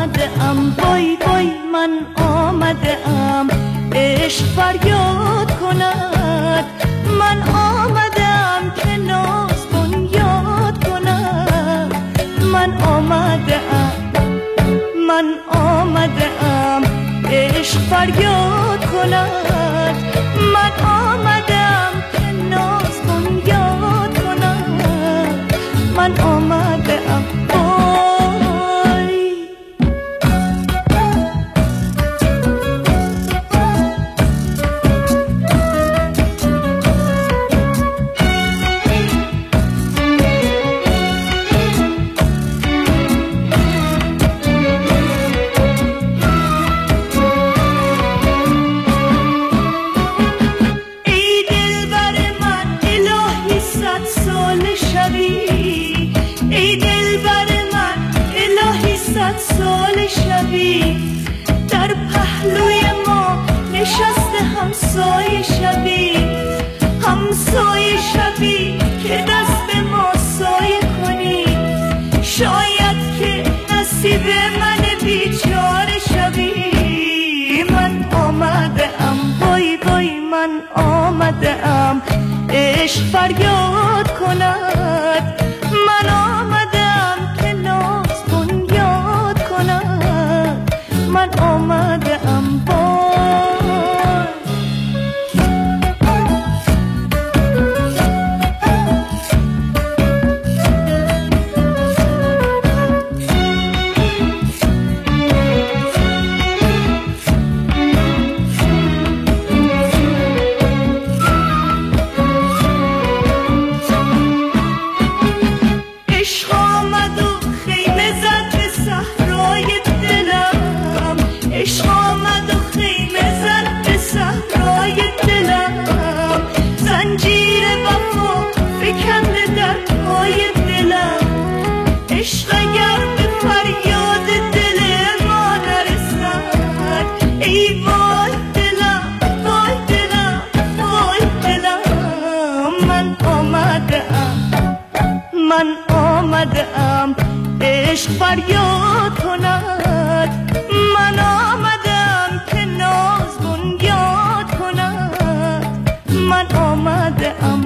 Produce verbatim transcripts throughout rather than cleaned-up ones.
آمده ام، وای وای من آمده ام، عشق فریاد کند. من آمده ام که ناز بنیاد کند. من آمده ام، من آمده ام، عشق فریاد کند. من آمده ام که ناز بنیاد کند. من آمده ام سال شبی در پهلوی ما نشسته همسایه شبی، همسایه شبی که دست ما سایه کنی. شاید که نصیب من بیچاره شبی. من آمده ام، وای وای من آمده ام، عشق فریاد کند. من آمده ام که ناز بنیاد کند. من آمده ام من آمده ام، عشق فریاد کند. من آمده ام که ناز بنیاد کند. من آمده ام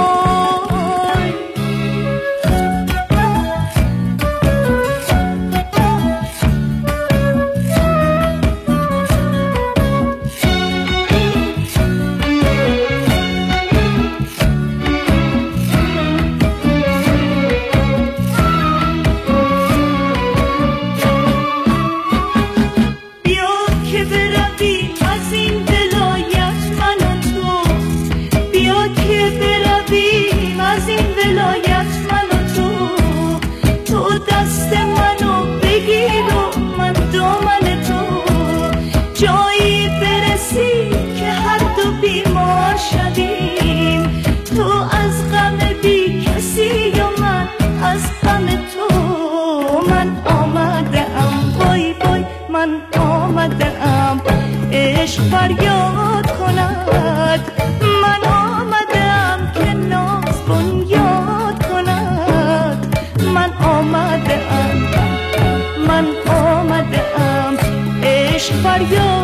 عشق فریاد کند. من آمده ام که ناز بنیاد کند. من آمده ام، من آمده ام، عشق فریاد